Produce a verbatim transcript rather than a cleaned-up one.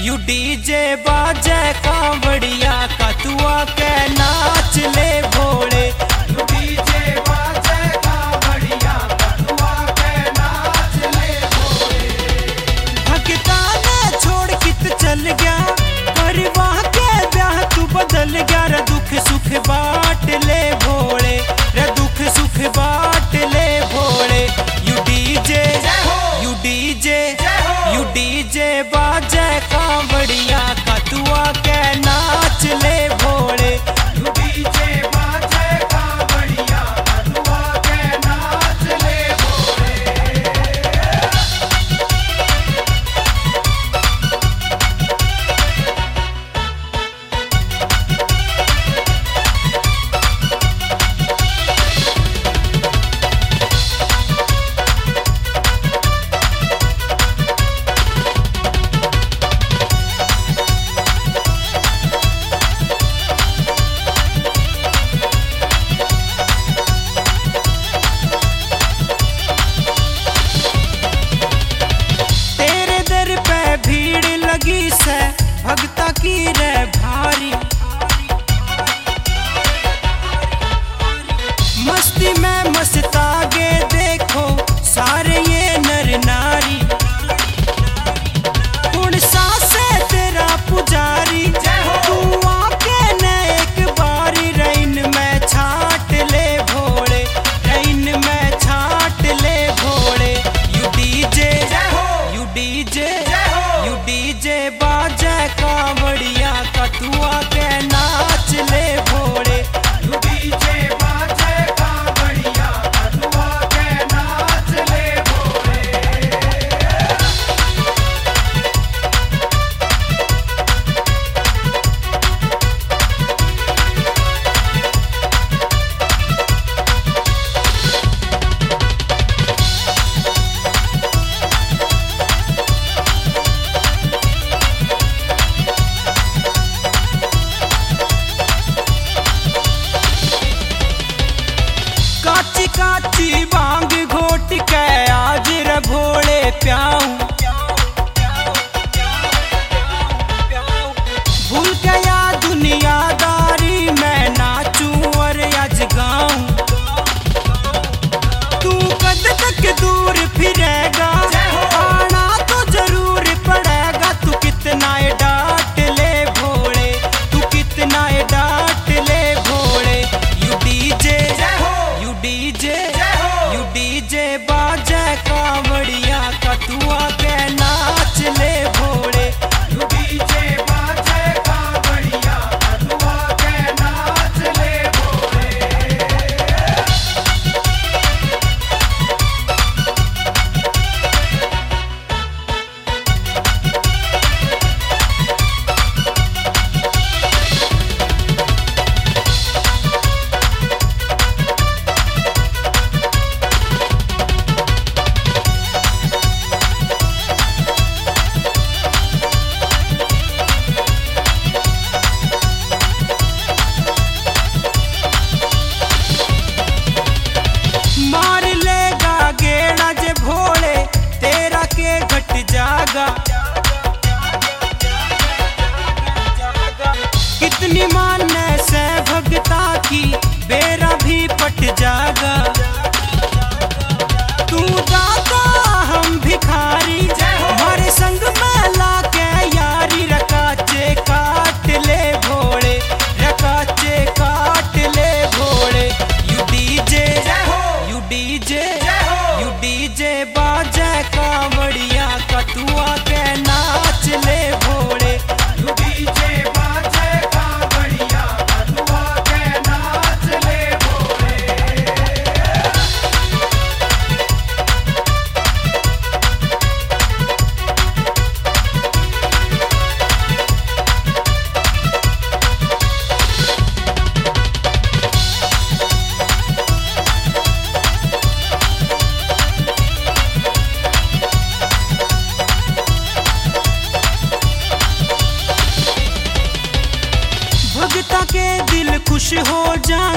You DJ बाजे कांवड़िया कतुआ के नाच ले भोले। यू डीजे बाजे कांवड़िया कतुआ के नाच ले भोले। भगता ने छोड़ कित चल गया परिवाह के ब्याह तू बदल गया रे दुख सुख बांट ले भोले रे दुख सुख बांट ले भोले। यू डीजे यू डीजे यू डीजे बाजे कांवड़िया कतुआ के नाच ले भोले। यू डीजे बाजे कांवड़िया कतुआ के नाच ले भोले। तेरे दर पे भीड़ लगी से भगता की रे भारी मस्ती में मस्तागे देखो सारे ये नर नारी कौन सा से तेरा पुजारी तू आके न एक बारी रैन में छाट ले भोले रैन में छाट ले भोले। यू डीजे यू डीजे यू डीजे बाजे कांवड़िया कतुआ के नाच ले भोले। यू डीजे बाजे कांवड़िया कतुआ के नाच ले भोले। काची काची बांग घोट के आज रे भोले प्याऊं भूल के या दुनियादारी में नाचूं और आज गाऊं। तू कद तक दूर फिरेगा आना तो जरूर पड़ेगा तू कितना ये डांट ले भोले तू कितना ये डांट ले भोले। यू डीजे यू डीजे यू डीजे बाजे कांवड़िया कतुआ के नाच ले भोले। यू डीजे बाजे कांवड़िया कतुआ के नाच ले भोले। मार लेगा गेड़ा जे भोले तेरा के घट जागा कितनी माने से भगता की बेरा भी पट जागा। तू दाता हम भिखारी हमारे संग में लाके यारी रकाचे काट ले भोले रकाचे काट ले भोले। यू डीजे यू डीजे यू डीजे बाजे कांवड़िया कतुआ के नाच ले भोले। यू डीजे बाजे कांवड़िया कतुआ के नाच ले भोले। भगता के दिल खुश हो जाए